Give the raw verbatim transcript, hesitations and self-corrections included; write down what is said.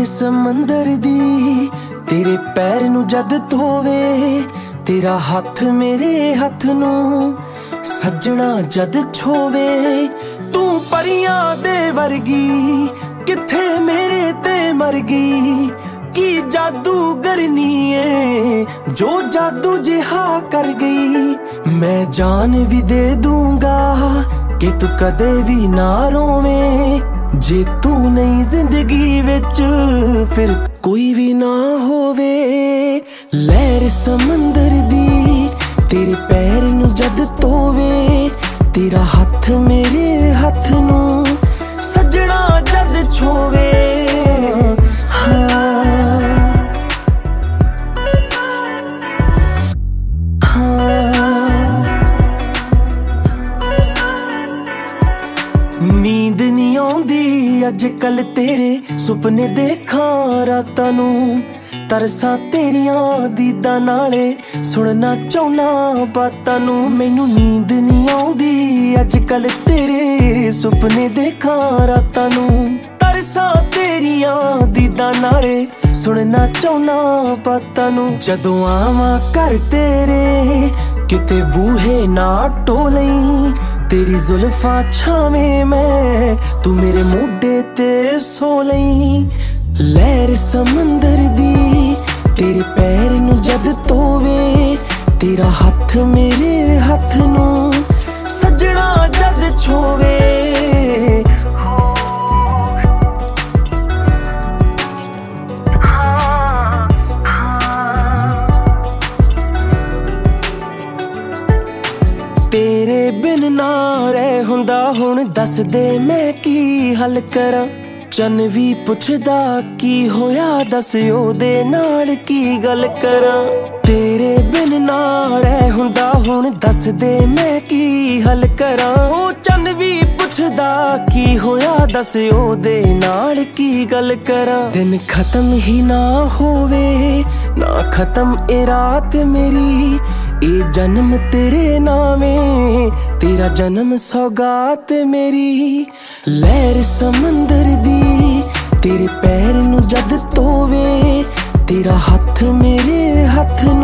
समंदर दी तेरे पैर नू जद धोवे, तेरा हथ मेरे हथ नू सजना जद छोवे। तू परियां दे वर्गी किथे मेरे ते मरगी, की जादूगरनी है जो जादू जिहा कर गई। मैं जान भी दे दूंगा कि तू कदे भी ना रोवे, जे तू नहीं जिंदगी विच फिर कोई भी ना होवे। लहर समंदर दी तेरे पैर नू जद धोवे, तेरा हथ मेरे हथ नू सजना जद छोवे। हाँ नींद नहीं आउंदी अजकल तेरे सुपने देखा रातां नू, तरसा तेरियां दीदां नाले सुनना चाहुना बातां नू। मैनू नींद नहीं आउंदी अजकल तेरे सुपने देखा रातां नू, तरसा तेरियां दीदां नाले सुनना चाहुना बातां नू। जदों आवां घर तेरे किते बूहे ना टोलई, तेरी जुल्फा छावें मैं तू मेरे मोढे ते सो लई। लहर समंदर दी तेरे पैर नू जद धोवे, तेरा हथ मेरे हथ नू सजना जद छोवे। तेरे बिन ना रह हुंदा हुण दस दे मैं की हल करा। चन भी पुछदा की होया दस ओदे नाल की गल करा। तेरे बिन ना रह हुंदा हुण दस दे मैं की हल करा। ओ चन भी पुछदा की होया दस ओदे नाल की गल करा। दिन खत्म ही ना होवे ना खत्म ए रात मेरी, ए जन्म तेरे नामे तेरा जन्म सौगात मेरी। लहर समंदर दी तेरे पैर नू जद धोवे, तेरा हथ मेरे हथ